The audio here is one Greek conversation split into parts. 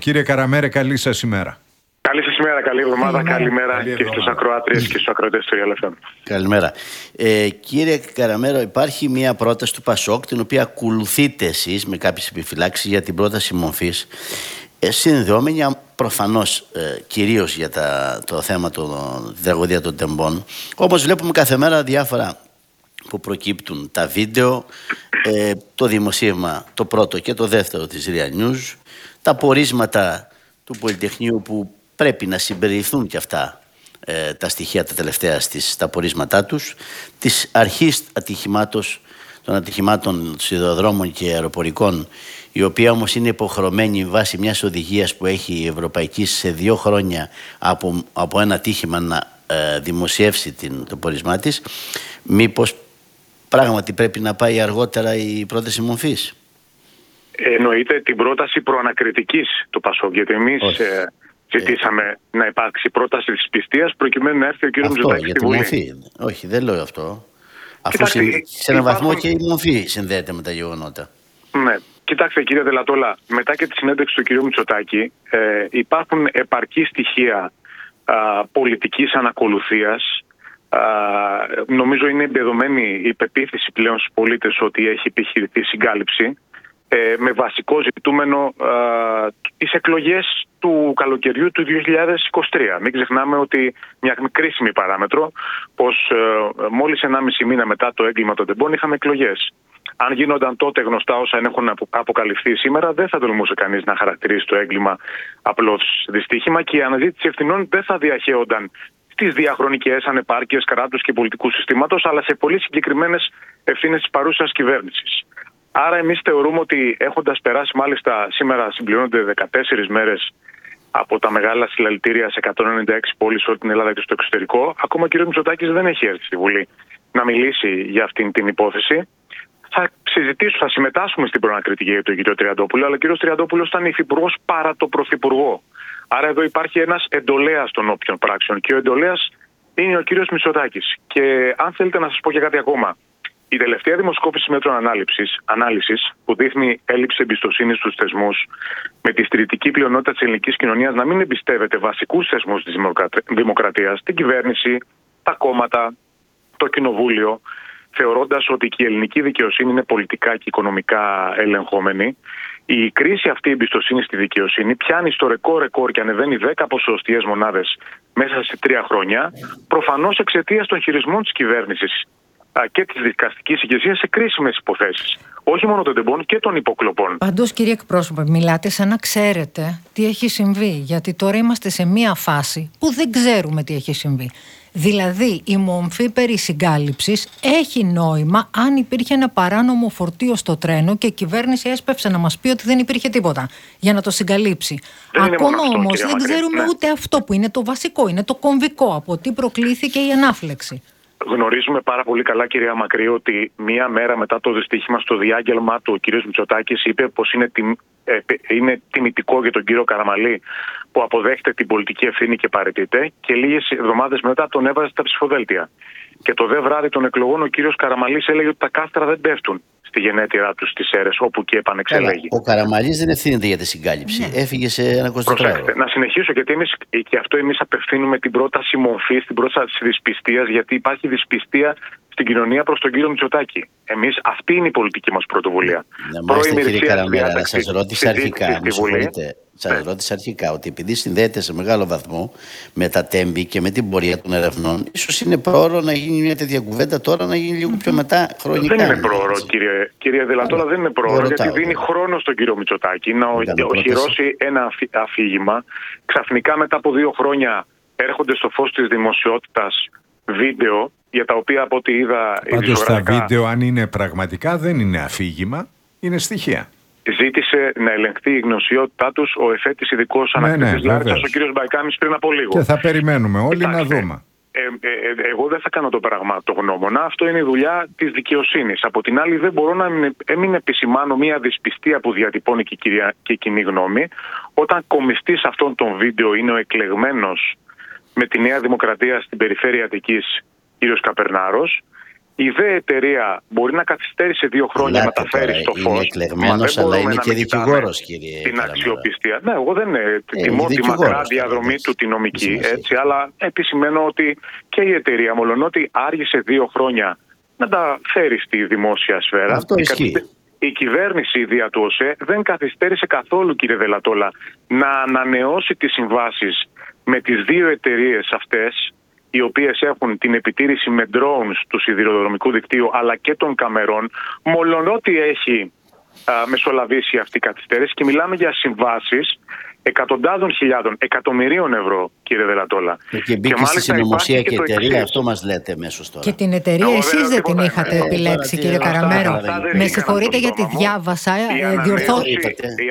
Κύριε Καραμέρε, καλή σας ημέρα. Καλή σας ημέρα, καλή εβδομάδα, καλημέρα και στους ακροάτριες και στους ακροατές του ELFM. Καλημέρα. Κύριε Καραμέρο, υπάρχει μια πρόταση του ΠΑΣΟΚ, την οποία ακολουθείτε εσείς με κάποιες επιφυλάξεις για την πρόταση μορφής, συνδεόμενη προφανώς κυρίως για το θέμα τη τραγωδία των τεμπών. Όπως βλέπουμε κάθε μέρα διάφορα που προκύπτουν, τα βίντεο, το δημοσίευμα το πρώτο και το δεύτερο της RIA News, τα πορίσματα του Πολυτεχνείου που πρέπει να συμπεριληφθούν και αυτά τα στοιχεία τα τελευταία στα πορίσματά τους, της αρχής των ατυχημάτων σιδηροδρόμων και αεροπορικών, η οποία όμως είναι υποχρεωμένη βάσει μιας οδηγίας που έχει η Ευρωπαϊκή σε 2 χρόνια από ένα ατύχημα να δημοσιεύσει το πορισμά της. Μήπως πράγματι πρέπει να πάει αργότερα η πρόταση μορφής? Εννοείται την πρόταση προανακριτικής του ΠΑΣΟΚ, γιατί εμείς ζητήσαμε να υπάρξει πρόταση της πιστείας προκειμένου να έρθει ο κ. Μητσοτάκης στη Βουλή. Μορφή. Όχι, δεν λέω αυτό. Αφού σε έναν βαθμό και η μορφή συνδέεται με τα γεγονότα. Ναι. Κοιτάξτε, κύριε Δελατόλα, μετά και τη συνέντευξη του κ. Μητσοτάκη υπάρχουν επαρκή στοιχεία πολιτικής ανακολουθίας. Νομίζω είναι εμπεδομένη η πεποίθηση πλέον στους πολίτες ότι έχει επιχειρηθεί συγκάλυψη, με βασικό ζητούμενο τις εκλογές του καλοκαιριού του 2023. Μην ξεχνάμε ότι μια κρίσιμη παράμετρο, πως μόλις 1,5 μήνα μετά το έγκλημα των τεμπών είχαμε εκλογές. Αν γίνονταν τότε γνωστά όσα έχουν αποκαλυφθεί σήμερα, δεν θα τολμούσε κανείς να χαρακτηρίσει το έγκλημα απλώς δυστύχημα και η αναζήτηση ευθυνών δεν θα διαχέονταν στις διαχρονικές ανεπάρκειες κράτους και πολιτικού συστήματος, αλλά σε πολύ συγκεκριμένες ευθύνες της παρούσας κυβέρνησης. Άρα εμείς θεωρούμε ότι έχοντας περάσει, μάλιστα σήμερα συμπληρώνονται 14 μέρες από τα μεγάλα συλλαλητήρια σε 196 πόλεις σε όλη την Ελλάδα και στο εξωτερικό, ακόμα ο κ. Μητσοτάκης δεν έχει έρθει στη Βουλή να μιλήσει για αυτήν την υπόθεση. Θα συμμετάσχουμε στην προανακριτική για τον κ. Τριαντόπουλο, αλλά ο κ. Τριαντόπουλος ήταν υφυπουργός παρά το πρωθυπουργό. Άρα εδώ υπάρχει ένας εντολέας των όποιων πράξεων και ο εντολέας είναι ο κ. Μητσοτάκης. Και αν θέλετε να σας πω και κάτι ακόμα. Η τελευταία δημοσκόπηση μέτρων ανάλυσης που δείχνει έλλειψη εμπιστοσύνης στους θεσμούς, με τη στηρητική πλειονότητα της ελληνικής κοινωνίας να μην εμπιστεύεται βασικούς θεσμούς της δημοκρατίας, την κυβέρνηση, τα κόμματα, το κοινοβούλιο, θεωρώντας ότι και η ελληνική δικαιοσύνη είναι πολιτικά και οικονομικά ελεγχόμενη, η κρίση αυτή η εμπιστοσύνη στη δικαιοσύνη πιάνει στο ρεκόρ και ανεβαίνει 10 ποσοστιαίες μονάδες μέσα σε 3 χρόνια, προφανώς εξαιτίας των χειρισμών της κυβέρνησης και της δικαστικής ηγεσίας σε κρίσιμες υποθέσεις. Όχι μόνο των τεμπών και των υποκλοπών. Παντός, κύριε εκπρόσωπε, μιλάτε σαν να ξέρετε τι έχει συμβεί. Γιατί τώρα είμαστε σε μία φάση που δεν ξέρουμε τι έχει συμβεί. Δηλαδή, η μορφή περί συγκάλυψης έχει νόημα αν υπήρχε ένα παράνομο φορτίο στο τρένο και η κυβέρνηση έσπευσε να μας πει ότι δεν υπήρχε τίποτα για να το συγκαλύψει. Ακόμα όμως δεν ξέρουμε ούτε αυτό που είναι το βασικό, είναι το κομβικό, από τι προκλήθηκε η ανάφλεξη. Γνωρίζουμε πάρα πολύ καλά, κυρία Μακρύ, ότι μία μέρα μετά το δυστύχημα στο διάγγελμά του, ο κύριος Μητσοτάκης είπε πως είναι τιμητικό για τον κύριο Καραμαλή που αποδέχεται την πολιτική ευθύνη και παραιτείται, και λίγες εβδομάδες μετά τον έβαζε στα ψηφοδέλτια. Και το δε βράδυ των εκλογών ο κύριος Καραμαλής έλεγε ότι τα κάστρα δεν πέφτουν στη γενέτειρά του στις αίρες, όπου και επανεξελέγει. Ο Καραμαλής δεν ευθύνεται για τη συγκάλυψη. Έφυγε σε ένα 24ωρο. Να συνεχίσω, γιατί εμείς απευθύνουμε την πρόταση μορφής, την πρόταση δυσπιστίας, γιατί υπάρχει δυσπιστία στην κοινωνία προς τον κύριο Μητσοτάκη. Αυτή είναι η πολιτική μας πρωτοβουλία. Κύριε Καραμέρα, να σας ρώτησα αρχικά, ότι επειδή συνδέεται σε μεγάλο βαθμό με τα τέμπη και με την πορεία των ερευνών, ίσως είναι πρόωρο να γίνει μια τέτοια κουβέντα τώρα, να γίνει λίγο πιο μετά χρονικά. Δεν είναι πρόωρο, κύριε Δελατόλα, δεν είναι πρόωρο, γιατί δίνει χρόνο στον κύριο Μητσοτάκη να οχυρώσει ένα αφήγημα. Ξαφνικά μετά από 2 χρόνια έρχονται στο φως της δημοσιότητας βίντεο, για τα οποία από ό,τι είδα... Πάντως τα βίντεο, αν είναι πραγματικά, δεν είναι αφήγημα, είναι στοιχεία. Ζήτησε να ελεγχθεί η γνωσιότητά τους ο εφέτης ειδικός ανακριτής Λάρισσας, ο κύριος Μπαϊκάμης, πριν από λίγο. Και θα περιμένουμε όλοι να δούμε. Εγώ δεν θα κάνω το πραγματογνώμονα. Αυτό είναι η δουλειά της δικαιοσύνης. Από την άλλη, δεν μπορώ να μην επισημάνω μια δυσπιστία που διατυπώνει και η κοινή γνώμη, όταν κομιστής αυτών των βίντεο είναι ο εκλεγμένος με τη Νέα Δημοκρατία στην περιφέρεια Αττικής κύριος Καπερνάρος, Η ΔΕ εταιρεία μπορεί να καθυστερεί σε 2 χρόνια να τα φέρει στο φως. Είναι εκλεγμένος, αλλά είναι και δικηγόρος, κύριε. Την αξιοπιστία. Ναι, εγώ δεν τιμώ τη μακρά διαδρομή του τη νομική, έτσι, αλλά επισημαίνω ότι και η εταιρεία, μολονότι άργησε 2 χρόνια να τα φέρει στη δημόσια σφαίρα. Αυτό ισχύει. Η κυβέρνηση δια του ΟΣΕ δεν καθυστέρησε καθόλου, κύριε Δελατόλα, να ανανεώσει τις συμβάσεις με τις 2 εταιρείες αυτές, οι οποίες έχουν την επιτήρηση με drones του σιδηροδρομικού δικτύου αλλά και των καμερών, μολονότι έχει μεσολαβήσει αυτή η καθυστέρηση, και μιλάμε για συμβάσεις εκατοντάδων χιλιάδων, εκατομμυρίων ευρώ, κύριε Δελατόλα. Και μπήκε στη συνωμοσία και εταιρεία, αυτό μας λέτε μέσως τώρα. Και την εταιρεία εσείς δεν την είχατε επιλέξει, κύριε Καραμέρο. Με συγχωρείτε γιατί διάβασα, διορθώστε.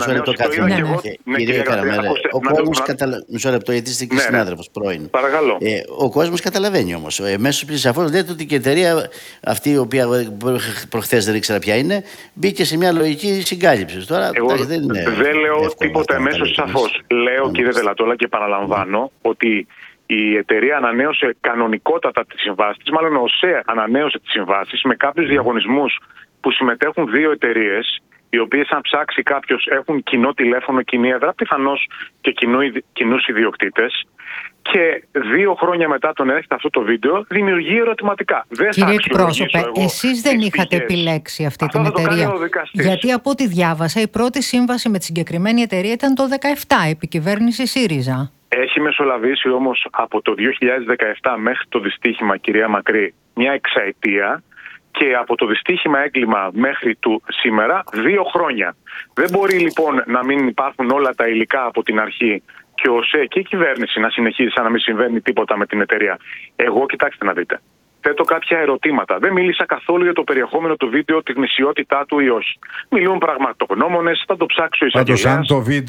Κύριε Καραμέρο, ο κόσμος καταλαβαίνει. Μισό λεπτό, γιατί είστε και συνάδελφος πρώην. Παρακαλώ. Ο κόσμος καταλαβαίνει όμως. Μέσω πλησαφώς λέτε ότι και η εταιρεία αυτή, η οποία προχθές δεν ήξερα ποια είναι, μπήκε σε μια λογική συγκάλυψη. Δεν λέω τίποτα εμέσως σαφώς. Λέω, κύριε Δελατόλα, και παραλαμβάνω ότι η εταιρεία ανανέωσε κανονικότατα τις συμβάσεις της, μάλλον ο ΟΣΕ ανανέωσε τις συμβάσεις με κάποιους διαγωνισμούς που συμμετέχουν 2 εταιρείες, οι οποίες, αν ψάξει κάποιος, έχουν κοινό τηλέφωνο, κοινή έδρα, πιθανώς και κοινούς ιδιοκτήτες. Και 2 χρόνια μετά τον έρχεται αυτό το βίντεο, δημιουργεί ερωτηματικά. Κύριε εκπρόσωπε, εσείς δεν είχατε επιλέξει αυτή την εταιρεία. Γιατί από ό,τι διάβασα, η πρώτη σύμβαση με τη συγκεκριμένη εταιρεία ήταν το 2017, επικυβέρνηση ΣΥΡΙΖΑ. Έχει μεσολαβήσει όμως από το 2017 μέχρι το δυστύχημα, κυρία Μακρύ, μια εξαετία. Και από το δυστύχημα έγκλημα μέχρι του σήμερα 2 χρόνια. Δεν μπορεί λοιπόν να μην υπάρχουν όλα τα υλικά από την αρχή και ο ΟΣΕ και η κυβέρνηση να συνεχίζει σαν να μην συμβαίνει τίποτα με την εταιρεία. Εγώ, κοιτάξτε να δείτε, θέτω κάποια ερωτήματα. Δεν μίλησα καθόλου για το περιεχόμενο του βίντεο, τη γνησιότητά του ή όχι. Μιλούν πραγματογνώμονες, θα το ψάξω εισαγγελέας. Πάντως,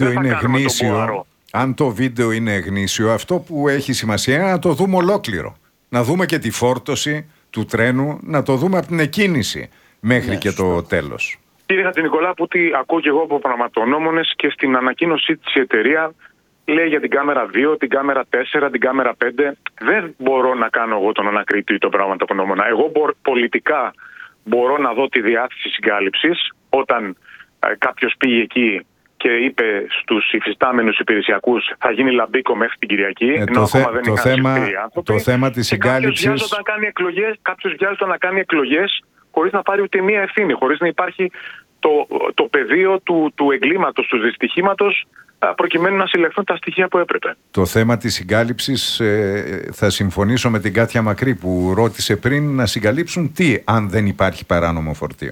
αν το βίντεο είναι γνήσιο, αυτό που έχει σημασία είναι να το δούμε ολόκληρο. Να δούμε και τη φόρτωση του τρένου, να το δούμε από την εκκίνηση μέχρι και το τέλος. Κύριε Χατζηνικολά, που τι ακούω και εγώ από πραγματογνώμονες, και στην ανακοίνωσή της η εταιρεία λέει για την κάμερα 2, την κάμερα 4, την κάμερα 5. Δεν μπορώ να κάνω εγώ τον ανακριτή ή τον πραγματογνώμονα. Εγώ πολιτικά μπορώ να δω τη διάθεση συγκάλυψης όταν κάποιος πήγε εκεί και είπε στους υφιστάμενους υπηρεσιακούς θα γίνει λαμπίκο μέχρι την Κυριακή, ενώ ακόμα δεν είχαν συμφέρει οι άνθρωποι. Το θέμα της συγκάλυψης. Κάποιος βιάζονταν να κάνει εκλογές χωρίς να πάρει ούτε μία ευθύνη, χωρίς να υπάρχει το πεδίο του εγκλήματος, του δυστυχήματος, προκειμένου να συλλεχθούν τα στοιχεία που έπρεπε. Το θέμα της συγκάλυψης, θα συμφωνήσω με την Κάτια Μακρύ που ρώτησε πριν, να συγκαλύψουν τι αν δεν υπάρχει παράνομο φορτίο.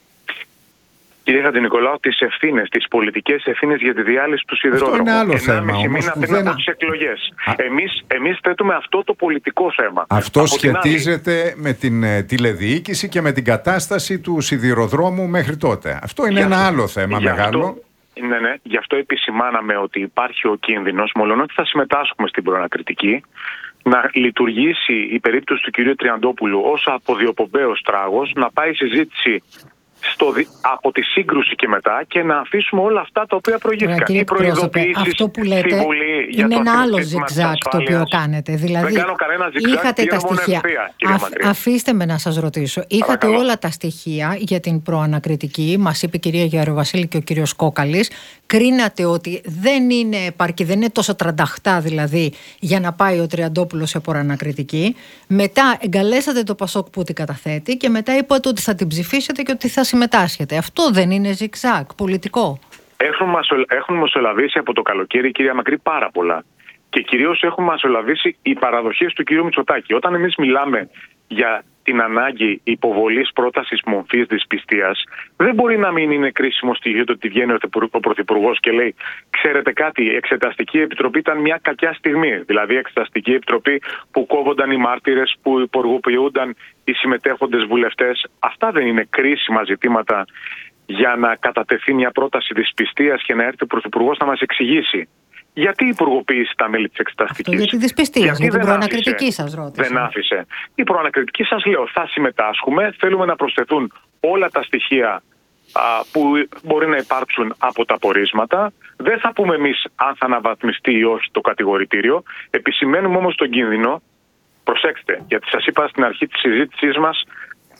Κύριε Χατζηνικολάου, τις ευθύνες, τις πολιτικές ευθύνες για τη διάλυση του σιδηρόδρομου. Αυτό είναι άλλο θέμα. Μήνα πριν από τις εκλογές. Εμείς θέτουμε αυτό το πολιτικό θέμα. Αυτό σχετίζεται με την τηλεδιοίκηση και με την κατάσταση του σιδηροδρόμου μέχρι τότε. Αυτό είναι ένα άλλο θέμα μεγάλο. Ναι, γι' αυτό επισημάναμε ότι υπάρχει ο κίνδυνος, μολονότι θα συμμετάσχουμε στην προανακριτική, να λειτουργήσει η περίπτωση του κυρίου Τριαντόπουλου ως αποδιοπομπαίος τράγος, να πάει η συζήτηση από τη σύγκρουση και μετά και να αφήσουμε όλα αυτά τα οποία προηγήθηκαν. Οι προειδοποιήσεις, αυτό που λέτε είναι ένα άλλο ζιγζάκ το οποίο κάνετε. Δηλαδή, είχατε τα στοιχεία. Αφήστε με να σας ρωτήσω. Είχατε όλα τα στοιχεία για την προανακριτική. Μας είπε η κυρία Γεροβασίλη και ο κύριος Κόκαλης. Κρίνατε ότι δεν είναι επαρκή, δεν είναι τόσο τρανταχτά δηλαδή για να πάει ο Τριαντόπουλος σε προανακριτική. Μετά εγκαλέσατε το Πασόκ που την καταθέτει και μετά είπατε ότι θα την ψηφίσετε και ότι θα συμμετάσχετε. Αυτό δεν είναι ζιγζάκ πολιτικό? Έχουν μεσολαβήσει από το καλοκαίρι, κυρία Μακρύ, πάρα πολλά. Και κυρίως έχουν μεσολαβήσει οι παραδοχές του κυρίου Μητσοτάκη. Όταν εμείς μιλάμε για την ανάγκη υποβολής πρότασης μορφής δυσπιστίας, δεν μπορεί να μην είναι κρίσιμο στοιχείο το ότι βγαίνει ο Πρωθυπουργός και λέει: ξέρετε κάτι, η Εξεταστική Επιτροπή ήταν μια κακιά στιγμή. Δηλαδή, η Εξεταστική Επιτροπή που κόβονταν οι μάρτυρες, που υποργοποιούνταν οι συμμετέχοντες βουλευτές. Αυτά δεν είναι κρίσιμα ζητήματα για να κατατεθεί μια πρόταση δυσπιστίας και να έρθει ο Πρωθυπουργός να μας εξηγήσει? Γιατί υπουργοποίησε τα μέλη της Εξεταστικής? Αυτό για τη δυσπιστία, για την προανακριτική σας ρώτησα. Δεν άφησε. Η προανακριτική, σας λέω, θα συμμετάσχουμε. Θέλουμε να προσθεθούν όλα τα στοιχεία που μπορεί να υπάρξουν από τα πορίσματα. Δεν θα πούμε εμείς αν θα αναβαθμιστεί ή όχι το κατηγορητήριο. Επισημαίνουμε όμως τον κίνδυνο. Προσέξτε, γιατί σας είπα στην αρχή της συζήτησής μας,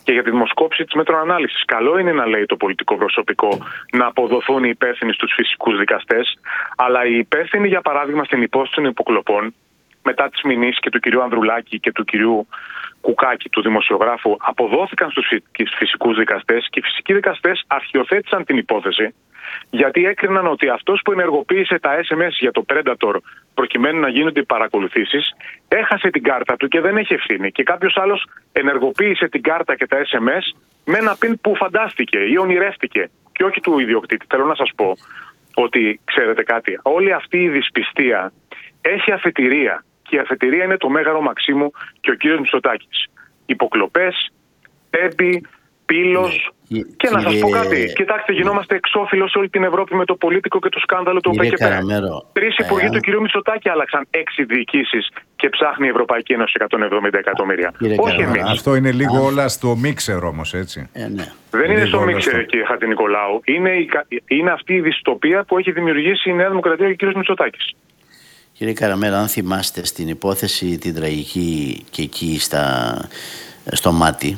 και για τη δημοσκόπηση της μέτρων ανάλυσης. Καλό είναι να λέει το πολιτικό προσωπικό να αποδοθούν οι υπεύθυνοι στους φυσικούς δικαστές, αλλά οι υπεύθυνοι, για παράδειγμα, στην υπόθεση των υποκλοπών, μετά τις μηνύσεις και του κυρίου Ανδρουλάκη και του κυρίου Κουκάκη, του δημοσιογράφου, αποδόθηκαν στους φυσικούς δικαστές και οι φυσικοί δικαστές αρχιοθέτησαν την υπόθεση, γιατί έκριναν ότι αυτός που ενεργοποίησε τα SMS για το Predator προκειμένου να γίνονται οι παρακολουθήσεις έχασε την κάρτα του και δεν έχει ευθύνη. Και κάποιος άλλος ενεργοποίησε την κάρτα και τα SMS με ένα PIN που φαντάστηκε ή ονειρεύτηκε και όχι του ιδιοκτήτη. Θέλω να σας πω ότι, ξέρετε κάτι, όλη αυτή η δυσπιστία έχει αφετηρία. Και η αφετηρία είναι το Μέγαρο Μαξίμου και ο κύριος Μητσοτάκης. Υποκλοπές, τέμπη, πύλος. Και να σας πω κάτι. Κοιτάξτε, γινόμαστε εξώφυλλο σε όλη την Ευρώπη με το πολίτικο και το σκάνδαλο του ΟΠΕΚΕΠΕ. 3 υπουργοί του κυρίου Μητσοτάκη άλλαξαν 6 διοικήσεις και ψάχνει η Ευρωπαϊκή Ένωση 170 εκατομμύρια. Όχι εμείς. Αυτό είναι λίγο όλα στο μίξερ όμως, έτσι. Ναι. Δεν είναι στο μίξερ, κύριε Χατζηνικολάου. Είναι αυτή η δυστοπία που έχει δημιουργήσει η Νέα Δημοκρατία και ο κύριος Μητσοτάκης. Κύριε Καραμέρο, αν θυμάστε στην υπόθεση την τραγική και εκεί στο Μάτι,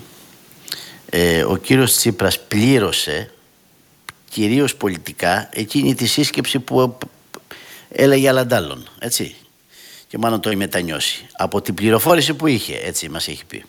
ο κύριος Τσίπρας πλήρωσε κυρίως πολιτικά εκείνη τη σύσκεψη που έλεγε αλλαντάλλον, έτσι, και μάλλον το έχει μετανιώσει από την πληροφόρηση που είχε, έτσι μας έχει πει.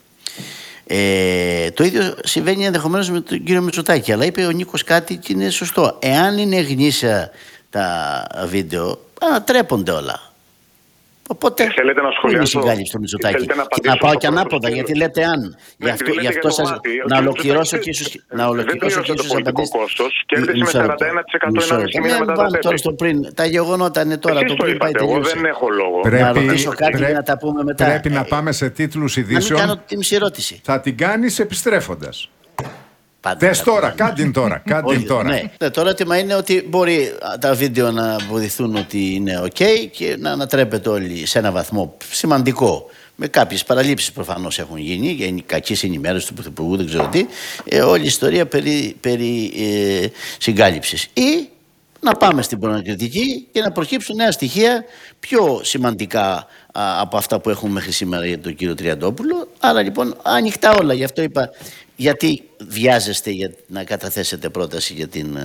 Το ίδιο συμβαίνει ενδεχομένως με τον κύριο Μητσοτάκη, αλλά είπε ο Νίκος κάτι και είναι σωστό. Εάν είναι γνήσια τα βίντεο, ανατρέπονται όλα. Οπότε, θέλετε να σχολιάσω, στο Μητσοτάκη. Και να πάω και ανάποδα, γιατί λέτε αν. Γι' αυτό σας να ολοκληρώσω και ίσως απαντήσεις. Κέρδισε με 41% 1,5 μήνα μετά το τέλος. Τα γεγονότα είναι τώρα. Το πριν πάει εγώ δεν έχω λόγο. Να ρωτήσω κάτι και να τα πούμε μετά. Πρέπει να πάμε σε τίτλους ειδήσεων. Να μην κάνω την μισή ερώτηση. Θα την κάνεις επιστρέφοντας. Δες τώρα, κάντε τώρα. Ναι. Το ερώτημα είναι ότι μπορεί τα βίντεο να βοηθούν ότι είναι ok και να ανατρέπεται όλοι σε ένα βαθμό σημαντικό. Με κάποιες παραλήψεις προφανώς έχουν γίνει για κακής ενημέρωση του Πρωθυπουργού, δεν ξέρω τι. Όλη η ιστορία περί συγκάλυψης. Ή να πάμε στην προανακριτική και να προκύψουν νέα στοιχεία πιο σημαντικά από αυτά που έχουμε μέχρι σήμερα για τον κύριο Τριαντόπουλο. Άρα λοιπόν ανοιχτά όλα. Γι' αυτό είπα, γιατί βιάζεστε για να καταθέσετε πρόταση για την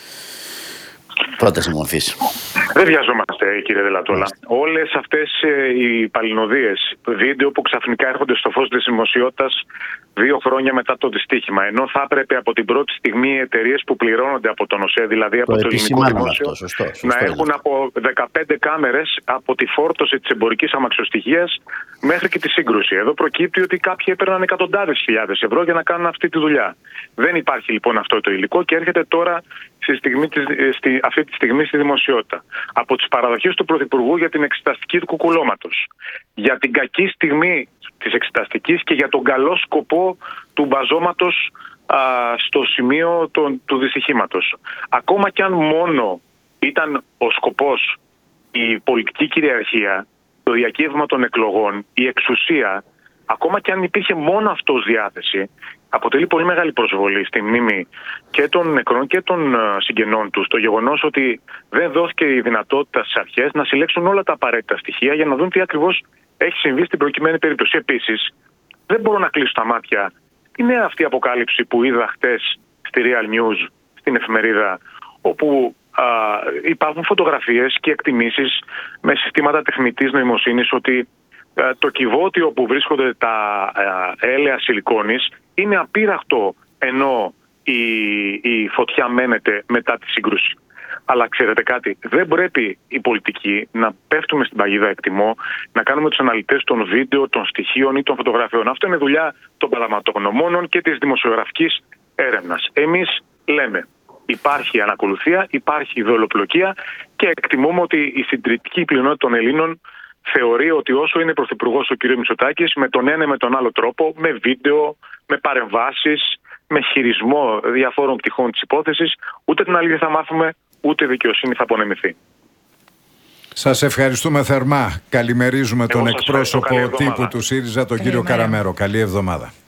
πρόταση μορφής. Δεν βιαζόμαστε, κύριε Δελατόλα. Όλες αυτές οι παλινοδίες, βίντεο που ξαφνικά έρχονται στο φως της δημοσιότητας 2 χρόνια μετά το δυστύχημα, ενώ θα έπρεπε από την πρώτη στιγμή οι εταιρείες που πληρώνονται από τον ΟΣΕ, δηλαδή από το ελληνικό δημόσιο, να έχουν από 15 κάμερες από τη φόρτωση της εμπορικής αμαξοστοιχείας μέχρι και τη σύγκρουση. Εδώ προκύπτει ότι κάποιοι έπαιρναν εκατοντάδες χιλιάδες ευρώ για να κάνουν αυτή τη δουλειά. Δεν υπάρχει λοιπόν αυτό το υλικό και έρχεται τώρα αυτή τη στιγμή στη δημοσιότητα. Από τις παραδοχές του Πρωθυπουργού για την εξεταστική του κουκουλώματος, για την κακή στιγμή της εξεταστικής και για τον καλό σκοπό του μπαζώματος στο σημείο του δυστυχήματος. Ακόμα κι αν μόνο ήταν ο σκοπός η πολιτική κυριαρχία, το διακύβευμα των εκλογών, η εξουσία, ακόμα κι αν υπήρχε μόνο αυτό ως διάθεση, αποτελεί πολύ μεγάλη προσβολή στη μνήμη και των νεκρών και των συγγενών τους, το γεγονός ότι δεν δόθηκε η δυνατότητα στις αρχές να συλλέξουν όλα τα απαραίτητα στοιχεία για να δουν τι ακριβώς έχει συμβεί στην προκειμένη περίπτωση. Επίσης, δεν μπορώ να κλείσω τα μάτια τη νέα αυτή αποκάλυψη που είδα χτες στη Real News, στην εφημερίδα, όπου υπάρχουν φωτογραφίες και εκτιμήσεις με συστήματα τεχνητής νοημοσύνης ότι το κυβότιο που βρίσκονται τα έλαια σιλικόνης είναι απείραχτο, ενώ η φωτιά μένεται μετά τη σύγκρουση. Αλλά ξέρετε κάτι, δεν πρέπει οι πολιτικοί να πέφτουμε στην παγίδα εκτιμώ, να κάνουμε τους αναλυτές των βίντεο, των στοιχείων ή των φωτογραφιών. Αυτό είναι δουλειά των πραγματογνωμόνων και της δημοσιογραφικής έρευνας. Εμείς λέμε, υπάρχει ανακολουθία, υπάρχει ιδεολοπλοκία και εκτιμούμε ότι η συντριπτική πλειονότητα των Ελλήνων θεωρεί ότι όσο είναι πρωθυπουργός ο κ. Μητσοτάκης, με τον ένα με τον άλλο τρόπο, με βίντεο, με παρεμβάσεις, με χειρισμό διαφόρων πτυχών της υπόθεσης, ούτε την αλήθεια θα μάθουμε, ούτε η δικαιοσύνη θα απονεμηθεί. Σας ευχαριστούμε θερμά. Καλημερίζουμε τον εκπρόσωπο τύπου του ΣΥΡΙΖΑ, τον κύριο Καραμέρο. Καλή εβδομάδα.